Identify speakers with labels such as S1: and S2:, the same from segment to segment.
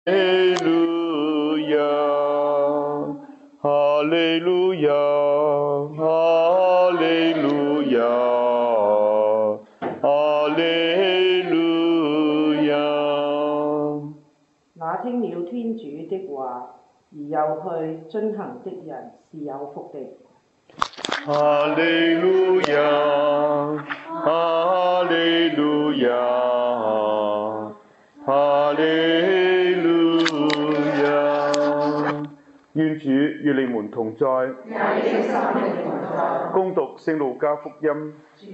S1: 路亞，哈利路亞，哈利路亞，哈利路亞。
S2: 那聽了天主的話而又去遵行的人是有福的。
S1: 哈利路亞，哈利路亞，哈利路亞。願主與你們同在。恭讀聖路加福音。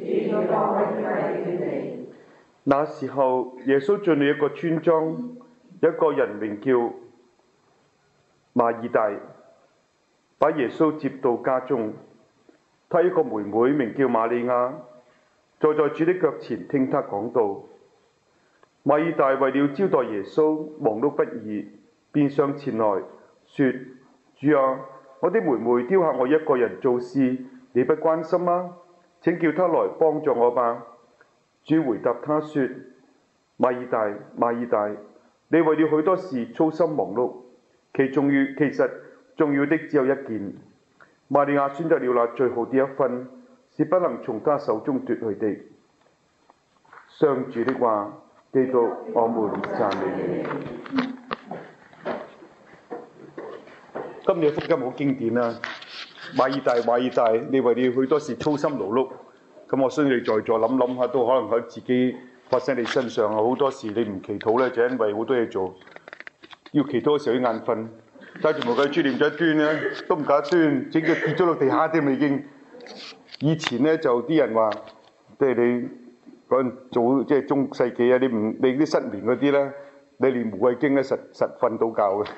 S1: 那時候，耶穌進了一個村莊，有一個人名叫馬爾大，把耶穌接到家中。他一個妹妹名叫瑪利亞，坐在主的腳前聽他講道。馬爾大為了招待耶穌，忙碌不已，便上前來說：主啊，我的妹妹丟下我一個人做事，你不關心嗎？請叫她來幫助我吧。主回答他說：馬爾大，馬爾大，你為了許多事操心忙碌，其實重要的只有一件。瑪利亞選擇了那最好的一份，是不能從她手中奪去的。上主的話。基督，我們讚美你。今日福音好經典啊！馬爾大，馬爾大，你為了許多事操心勞碌。咁我相信你在座諗下，都可能喺自己發生你身上啊！好多時你唔祈禱咧，就因為好多嘢做。要祈禱嘅時候要眼瞓，揸住玫瑰珠念咗一端咧，都唔夠一端，整隻跌咗落地下添已經。以前咧就啲人話，即係你嗰陣做即係中世紀啊，你啲失眠嗰啲咧，你念玫瑰經咧實瞓到覺嘅。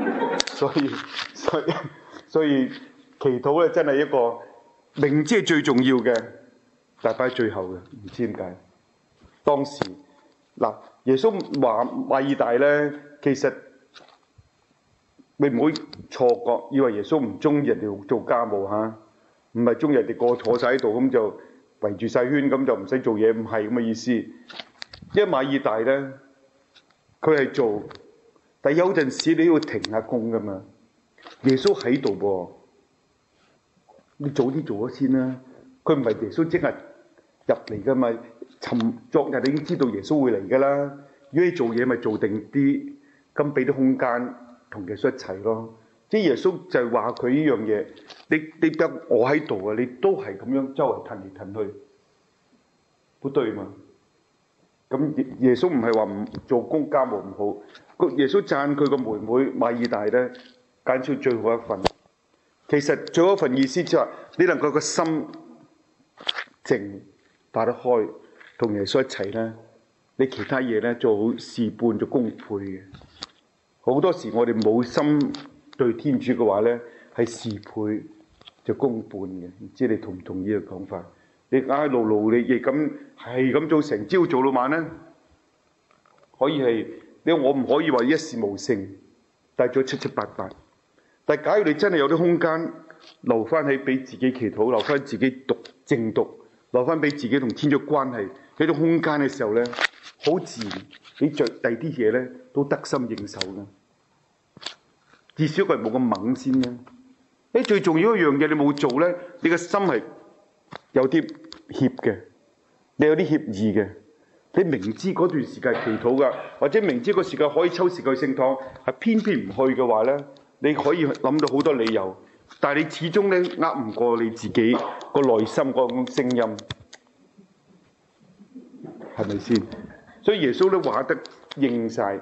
S1: 所以祈禱咧真係一個明知係最重要嘅，但係擺喺最後嘅，唔知點解。當時嗱，耶穌話馬爾大咧，其實你唔好錯覺，以為耶穌唔中意人哋做家務嚇，唔係中意人哋個坐晒喺度咁就圍住晒圈咁就唔使做嘢，唔係咁嘅意思。因為馬爾大咧，佢係做，但係有陣時你要停下工噶嘛。耶穌喺度噃，你早啲做咗先啦。佢唔係耶穌即日入嚟噶嘛，昨日你已經知道耶穌會嚟噶啦。如果你做嘢咪做定啲，咁俾啲空間同耶穌一齊咯。即係耶穌就係話佢呢樣嘢，你得我喺度啊，你都係咁樣周圍騰嚟騰去，都對嘛。咁耶穌唔係話唔做工家務唔好，耶穌讚佢個妹妹馬爾大咧，揀出最好一份。其實最後一份意思就係你能夠個心靜打得開，同耶穌一齊咧，你其他嘢咧做好事半就功倍嘅。好多時我哋冇心對天主嘅話咧，係事倍就功半嘅。唔知你同唔同意呢個講法？你硬係勞你亦咁係咁做成朝做到晚咧，可以係你我唔可以話一事無成，但係做七七八八。但係假如你真係有啲空間留翻起俾自己祈禱，留翻自己靜讀，留翻俾自己同天主關係呢種空間嘅時候咧，好自然你着第啲嘢咧都得心應手嘅。至少佢冇咁猛先啦。最重要一樣嘢你冇做咧，你個心係有啲怯嘅，你有啲怯意嘅。你明知嗰段時間係祈禱噶，或者明知個時間可以抽時間去聖堂，係偏偏唔去嘅話咧，你可以諗到好多理由，但係你始終咧唔過你自己個內心嗰種聲音，係咪先？所以耶穌都話得應晒。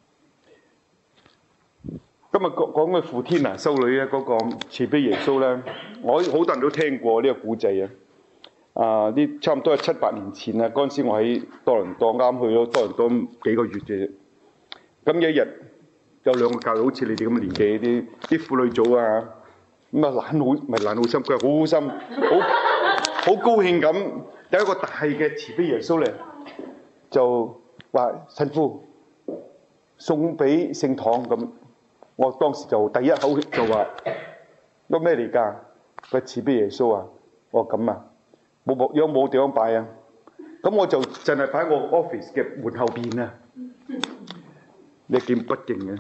S1: 今日講嘅傅天娜修女咧，嗰個慈悲耶穌咧，我好多人都聽過呢個古仔啊！啲差唔多係7、8年前啊，嗰陣時我喺多倫多啱去咗多倫多幾個月啫。咁有一日有兩個教友好似你哋咁嘅年紀啲婦女組啊，咁啊懶好心，佢係好好心，好高興咁有一個大嘅慈悲耶穌咧，就話神父送俾聖堂咁。我當時就第一口就話：個咩嚟㗎？個慈悲耶穌啊！我話咁啊，有冇地方擺啊？咁我就淨係擺喺我 office 嘅門後邊啊。 你係幾不敬嘅。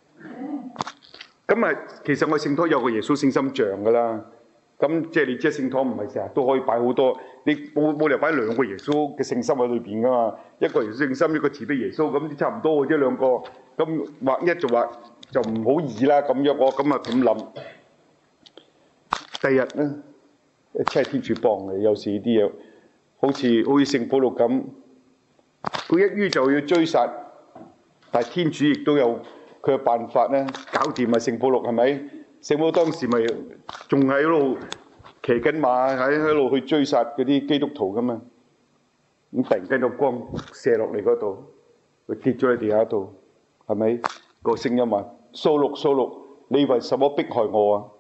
S1: 咁其實我聖堂有個耶穌聖心像噶啦。咁即係你知聖堂唔係成日都可以擺好多，你冇理由擺兩個耶穌嘅聖心喺裏邊噶嘛？一個耶穌聖心，一個慈悲耶穌，咁差唔多嘅啫兩個。咁畫一就唔好易啦。咁樣我咁諗。第日咧，真係天主幫你。有時啲嘢好似聖保祿咁，佢一於就要追殺，但係天主亦都有佢嘅辦法咧，搞掂聖保祿係咪？聖保祿當時咪仲喺度騎緊馬喺度去追殺嗰啲基督徒噶嘛？咁突然間個光射落嚟嗰度，佢跌咗喺地下度，係咪？個聲音話：掃祿掃祿，你為什麼迫害我啊？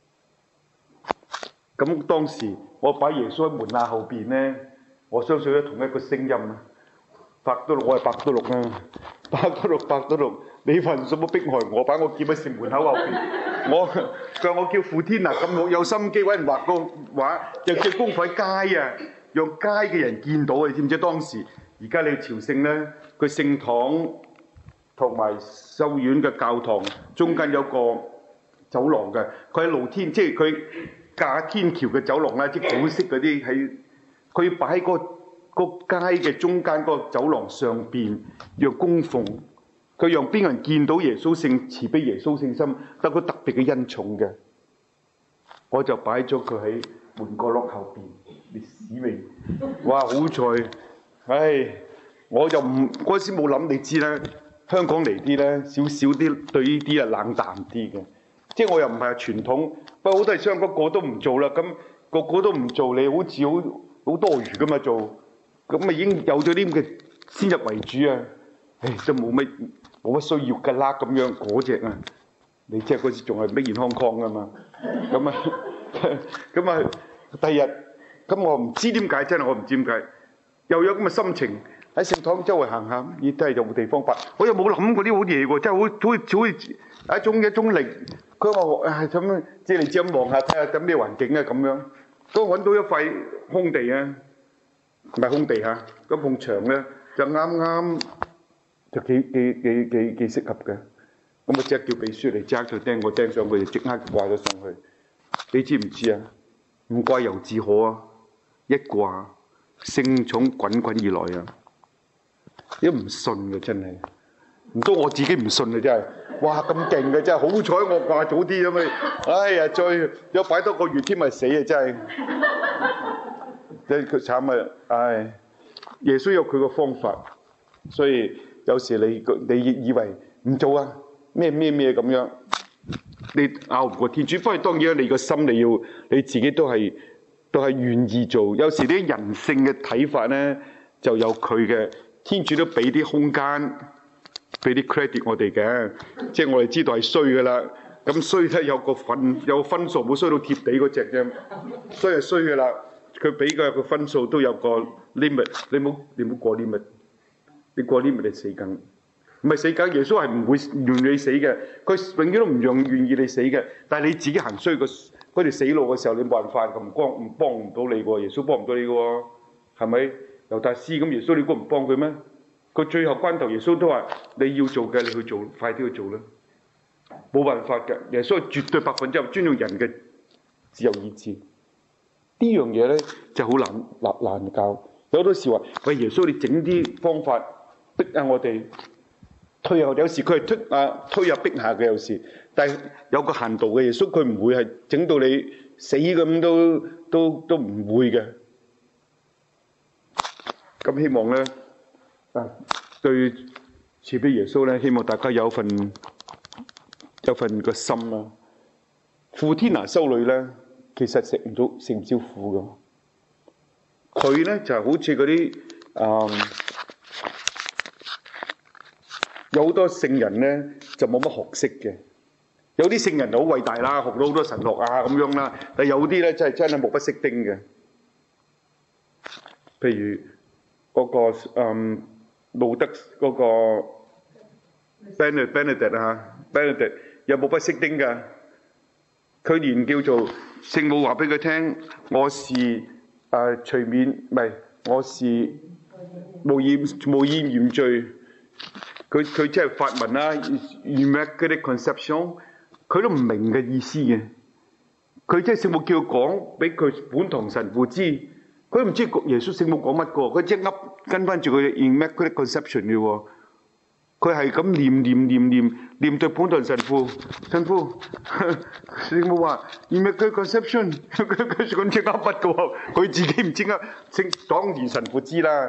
S1: 咁當時我擺耶穌喺門罅後邊咧，我相信都同一個聲音啊！伯多祿，我係伯多祿啊！伯多祿，你為什麼迫害我？擺我劍喺城門口後邊，我叫傅天娜咁有心機揾人畫個畫，又叫功夫喺街啊，讓街嘅人見到啊！你知唔知當時而家你去朝聖咧，佢聖堂同埋修院嘅教堂中間有個走廊嘅，佢喺露天，即係佢架天橋嘅走廊啦，即係古式嗰啲喺，佢擺喺個街嘅中間嗰個走廊上邊，讓供奉，佢讓邊個人見到耶穌聖慈悲耶穌聖心，得個特別嘅恩寵嘅。我就擺咗佢喺門角落後邊，你屎味！哇，好彩！唉，我就唔嗰時冇諗，你知啦，香港嚟啲咧少少啲對呢啲冷淡啲嘅，即係我又唔係傳統，不過好多係香港個都唔做啦，咁個都唔做，你好似好多餘噶嘛做。咁已經有咗啲咁嘅先入為主啊！唉，都冇乜需要㗎啦咁樣嗰隻啊！你即係嗰時仲係咩健康康㗎嘛？咁啊，第日咁我唔知點解，真係我唔知點解，又有咁嘅心情喺聖堂周圍行下，咦真係有冇地方擺？我又冇諗過啲好嘢喎，真係好似一種力。佢話我咁樣，即係你只咁望下睇下咁咩環境啊咁樣，都揾到一塊空地啊！唔係空地嚇，嗰埲牆咧就啱就幾適合嘅。咁我即刻叫秘書嚟，即刻就釘個釘上去，就即刻掛咗上去。你知唔知啊？唔掛猶自可啊！一掛聖寵滾滾而來啊！都唔信嘅真係，唔通我自己唔信啊！真係，哇咁勁嘅真係，好彩我掛早啲咁咪，哎呀再有擺多個月添咪死啊！真係。真佢慘啊！唉，耶穌有佢個方法，所以有時你以為唔做啊咩咁樣，你拗唔過天主。不過當然你個心你自己都係願意做。有時啲人性嘅睇法咧，就有佢嘅天主都俾啲空間，俾啲 credit 我哋嘅，即係我哋知道係衰噶啦。咁衰得有個分數，冇衰到貼地嗰隻啫，衰係衰噶啦。佢俾嘅個分數都有個 limit，你唔好過 limit， 你過 limit 你死梗，唔係死梗。耶穌係唔會願你死嘅，佢永遠都唔願意你死嘅。但係你自己行衰嗰條死路嘅時候，你冇辦法咁幫唔到你喎，耶穌幫唔到你嘅喎，係咪？猶大師咁，耶穌你估唔幫佢咩？佢最後關頭，耶穌都話你要做嘅，你去做，快啲去做啦，冇辦法嘅。耶穌係絕對100%尊重人嘅自由意志。呢樣嘢咧就好難教，有好多時話喂，耶穌你整啲方法逼下我哋推下，有時佢係推下逼下嘅有時，但係有個限度嘅。耶穌佢唔會係整到你死咁都唔會嘅。咁希望咧對慈悲耶穌咧，希望大家有份個心啦。傅天娜修女咧，其實食唔少苦㗎。佢咧就好似嗰啲有好多聖人咧就冇乜學識嘅。有啲聖人就好偉大啦，學到好多神學啊咁樣啦。但有啲咧真係目不識丁嘅。譬如嗰個路德嗰個 Benedict 有目不識丁㗎。佢連叫做聖母話俾佢聽，我是隨免，唔係我是無厭原罪。 佢即係法文啦 Immaculate Conception， 佢都唔明嘅意思嘅。佢即係聖母叫佢講俾佢本堂神父知，佢都唔知耶穌聖母講乜個，佢即係跟翻住佢 Immaculate Conception 嘅喎。佢係咁念對本堂神父，聖母話 Immaculate Conception， 佢咁即刻噏嘅喎，佢自己唔知噏，當然神父知啦，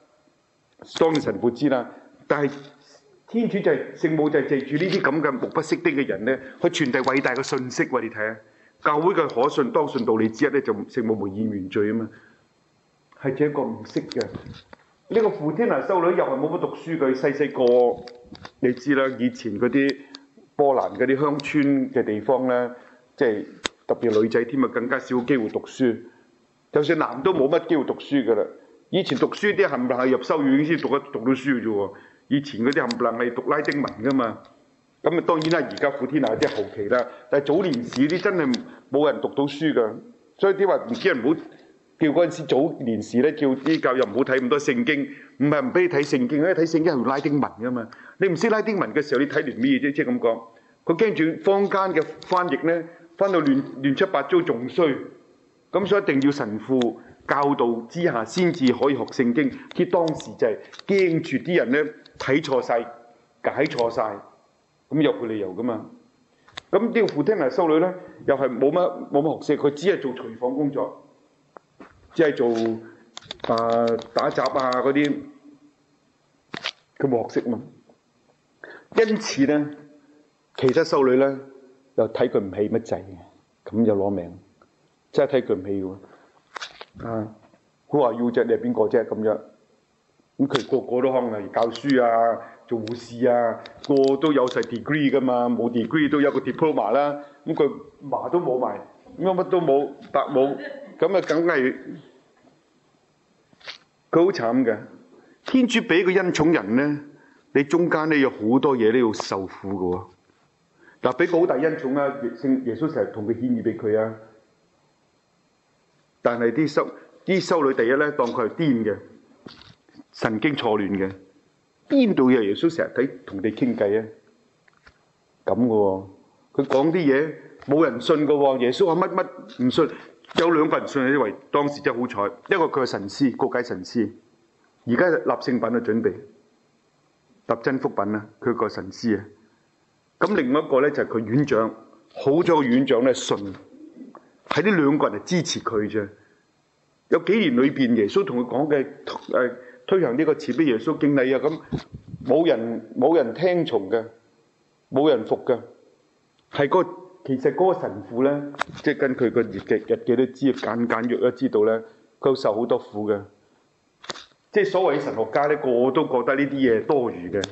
S1: 但係天主就係聖母就係藉住呢啲咁嘅目不識丁嘅人咧，去傳遞偉大嘅信息喎。你睇下，教會嘅可信當信道理之一咧，就聖母無染原罪啊嘛，係這個唔識嘅。呢個傅天娜修女又係冇乜讀書，佢細個你知啦，以前嗰啲波蘭嗰啲鄉村嘅地方咧，即係特別女仔添啊，更加少機會讀書。就算男都冇乜機會讀書噶啦。以前讀書啲冚唪唥係入修院先讀到書嘅啫喎。以前嗰啲冚唪唥係讀拉丁文噶嘛。咁啊當然啦，而家傅天娜即係後期啦。但係早年時啲真係冇人讀到書噶，所以啲話唔知人唔好。叫嗰陣時早年時咧，叫啲教友唔好睇咁多聖經，唔係唔俾你睇聖經，因為睇聖經係用拉丁文噶嘛。你唔識拉丁文嘅時候，你睇完咩啫？即係咁講，佢驚住坊間嘅翻譯咧，翻到亂七八糟仲衰。咁所以一定要神父教導之下，先至可以學聖經。佢當時就係驚住啲人咧睇錯晒、解錯晒，咁有佢理由噶嘛。咁呢個傅天娜修女咧，又係冇乜學識，佢只係做廚房工作。即係做打雜啊嗰啲，佢冇學識嘛。因此咧，其他修女咧又睇佢唔起乜滯嘅，咁就攞命，真係睇佢唔起喎。佢話要啫，你係邊個啫咁樣？咁佢個個都可能係教書啊、做護士啊，個都有晒 degree 噶嘛，冇 degree 都有個 diploma 啦。咁佢麻都冇埋，乜都冇，白冇。咁啊，梗係佢好慘嘅。天主俾個恩寵人咧，你中間咧有好多嘢都要受苦嘅喎。嗱，俾個好大恩寵啊！聖耶穌成日同佢獻意俾佢啊。但係啲修女第一咧，當佢係癲嘅，神經錯亂嘅，邊度有耶穌成日同你傾偈啊？咁嘅喎，佢講啲嘢冇人信嘅喎。耶穌話乜唔信。有兩個人信，因為當時真係好彩，一個佢係神師，告解神師，而家立聖品嘅準備，立真福品啦，佢個神師啊。咁另外一個咧就係佢院長，好咗個院長咧信，係呢兩個人係支持佢啫。有幾年裏邊，耶穌同佢講嘅推行呢個慈悲耶穌敬禮啊，咁冇人聽從嘅，冇人服嘅，係其實嗰個神父咧，即係跟佢個日記都知，簡約都知道咧，佢受好多苦嘅。即係所謂神學家咧，個個都覺得呢啲嘢多餘嘅，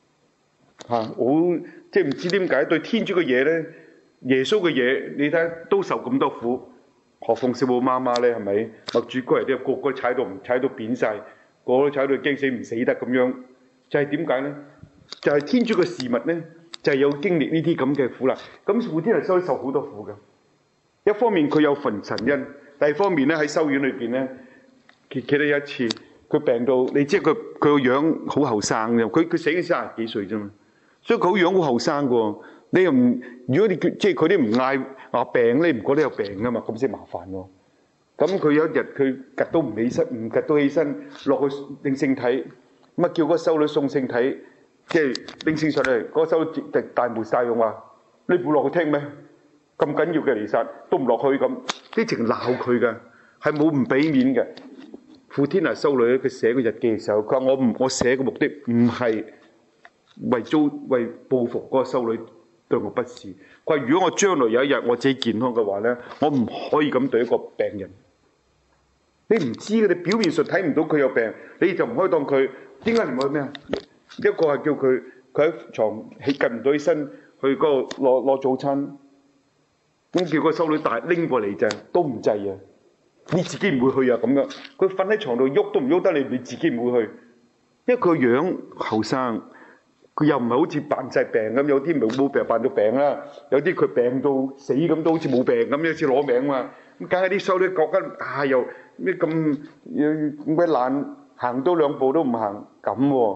S1: 即係唔知點解對天主嘅嘢咧，耶穌嘅嘢，你睇都受咁多苦，何況聖母媽媽咧，係咪？默主哥嚟啲個個踩到扁晒，個個都踩到驚死唔死得咁樣，就係點解咧？就係天主嘅事物咧。就係有經歷呢啲咁嘅苦難，咁傅天娜修女受好多苦嘅。一方面佢有份神恩，第二方面咧喺修院裏邊咧，記得有一次佢病到，你知佢個樣好後生嘅，佢死緊30幾歲啫嘛，所以佢個樣好後生嘅。你又唔，如果你即係佢啲唔嗌話病咧，唔覺得有病噶嘛，咁先麻煩喎。咁佢有一日佢趌都唔起身，唔趌到起身落去領聖體，咁啊叫嗰個修女送聖體。即係拎聖上嚟，嗰個修女大門晒用話：你唔落去聽咩？咁緊要嘅彌撒都唔落去咁，啲直鬧佢嘅，係冇唔俾面嘅。傅天娜修女佢寫個日記嘅時候，佢話我寫嘅目的唔係為報復嗰個修女對我不是。佢話如果我將來有一日我自己健康嘅話咧，我唔可以咁對一個病人。你唔知嘅，你表面上睇唔到佢有病，你就唔可以當佢。點解唔可以咩啊？一個係叫佢喺床趌唔到起身去嗰個攞早餐，咁叫個修女拎過嚟就都唔制啊！你自己唔會去啊咁樣。佢瞓喺床度喐都唔喐得，你自己唔會去，因為佢樣後生，佢又唔係好似扮晒病咁，有啲冇病扮到病啦，有啲佢病到死咁都好似冇病咁，好似攞命嘛。咁梗係啲修女覺得又咩咁鬼懶，行多兩步都唔行咁喎。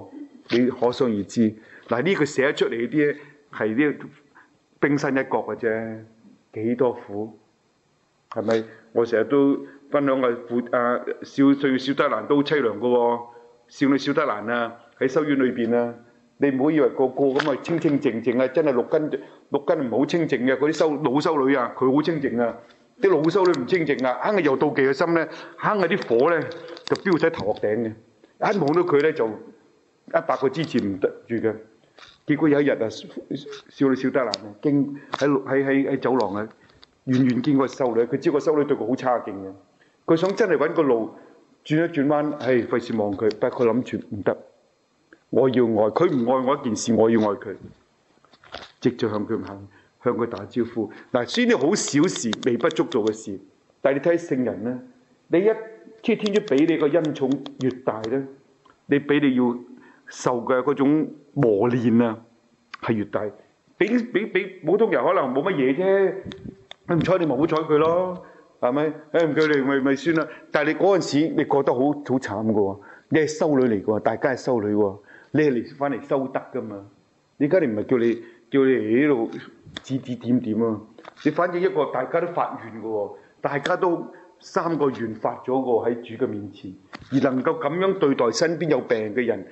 S1: 你可想而知。嗱，呢句寫出嚟啲咧係啲冰山一角嘅啫，幾多苦係咪？我成日都分享少德蘭都好凄涼嘅喎，少女小德蘭啊喺修院裏邊啊，你唔好以為個個咁啊清清靜靜啊，真係六根唔好清靜嘅嗰啲老修女啊，佢好清靜啊，啲老修女唔清靜啊，硬係有妒忌嘅心咧，硬係啲火咧就飆喺頭殼頂嘅，一望到佢咧就100個支持唔得住嘅。結果有一日啊，少女小德蘭啊，經喺走廊啊，遠遠見過修女，佢知個修女對佢好差勁嘅，佢想真係揾個路轉一轉彎，費事望佢，不過佢諗住唔得，我要愛佢，唔愛我一件事，我要愛佢，直接向佢行，向佢打招呼。嗱，雖然好小事、微不足道嘅事，但係你睇聖人咧，你即係天主俾你個恩寵越大咧，你俾你要受嘅嗰種磨練啊，係越大。比普通人可能冇乜嘢啫，你唔睬你咪好睬佢咯，係咪？唔叫你咪算啦。但係你嗰陣時，你覺得好慘嘅喎，你係修女嚟嘅喎，大家係修女喎，你係嚟翻嚟修德嘅嘛。而家你唔係叫你喺度指點點啊，你反正一個大家都發願嘅喎，大家都3個願發咗個喺主嘅面前，而能夠咁樣對待身邊有病嘅人。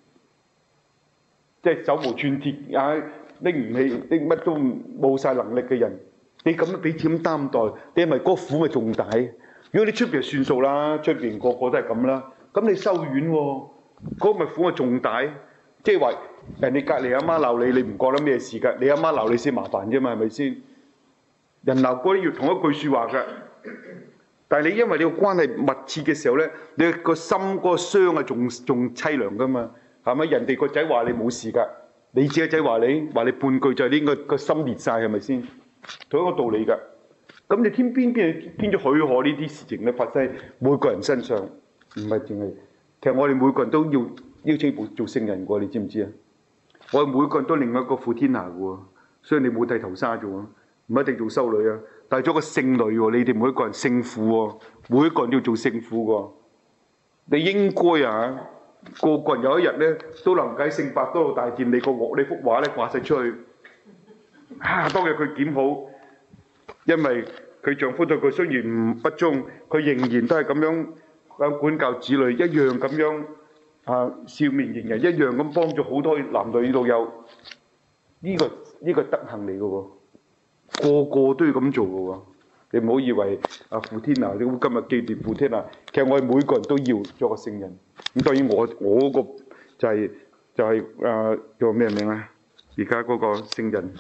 S1: 即係手無寸鐵啊，拎唔起，拎乜都冇晒能力嘅人，你咁樣俾錢擔待，你係咪嗰個苦咪仲大？如果你出邊就算數啦，出邊個個都係咁啦，咁你修院喎，嗰個咪苦咪仲大？即係話人哋隔離阿媽鬧你，你唔覺得咩事㗎？你阿媽鬧你先麻煩啫嘛，係咪先？人鬧嗰啲要同一句説話㗎，但係你因為你個關係密切嘅時候咧，你個心嗰個傷啊仲凄涼㗎嘛。係咪？人哋個仔話你冇事㗎，你自己仔話你半句就應該個心裂晒，係咪先？同一個道理㗎。咁你偏咗許可呢啲事情咧發生喺每個人身上，唔係淨係。其實我哋每個人都要邀請做聖人㗎，你知唔知啊？我哋每個人都另外一個傅天娜㗎喎，所以你冇剃頭紗做啊，唔一定做修女啊。但係做個聖女喎，你哋每一個人聖婦喎，每一個人都要做聖婦㗎。你應該啊！個個人有一日咧，都能夠喺聖伯多祿大殿你幅畫咧掛晒出去。當日佢檢好，因為佢丈夫對佢雖然不忠，佢仍然都係咁樣管教子女，一樣咁樣笑面迎人，一樣咁幫助好多男女老幼。呢個德行嚟嘅喎，個個都要咁做嘅喎。你唔好以為傅天娜，你今日紀念傅天娜，其實我哋每個人都要做個聖人。咁當然我個就係叫咩名啊？而家嗰個聖人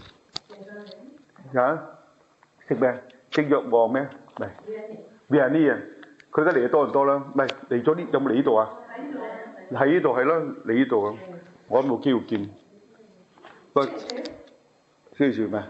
S1: 食咩？食藥王咩？唔係 Vianney 啊！佢而家嚟得多唔多啦？唔係嚟咗呢？有冇嚟呢度啊？喺呢度係啦，嚟呢度啊！我都冇機會見。喂，星期四咩？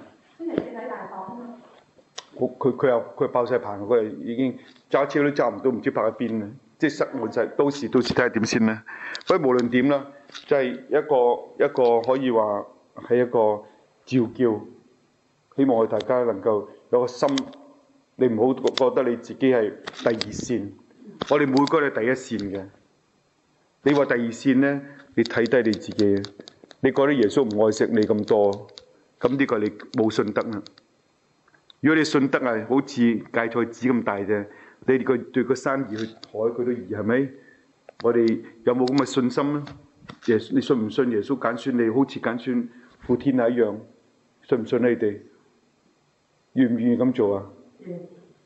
S1: 佢爆晒棚，佢已經揸車都揸唔到，唔知泊喺邊啦，即係塞滿晒。到時睇下點先啦。所以無論點啦，就係一個可以話係一個召叫，希望我哋大家能夠有個心，你唔好覺得你自己係第二線，我哋每個人係第一線嘅。你話第二線咧，你睇低你自己，你覺得耶穌唔愛惜你咁多，咁呢個你冇信德啦。如果你信德係好似芥菜籽咁大啫，你對個山移去海佢都移，係咪？我哋有冇咁嘅信心咧？你信唔信耶穌揀選你，好似揀選傅天娜一樣？信唔信你哋？願唔願意咁做啊？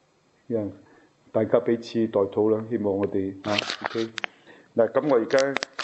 S1: 大家彼此代禱啦，希望我哋OK。嗱，咁我而家。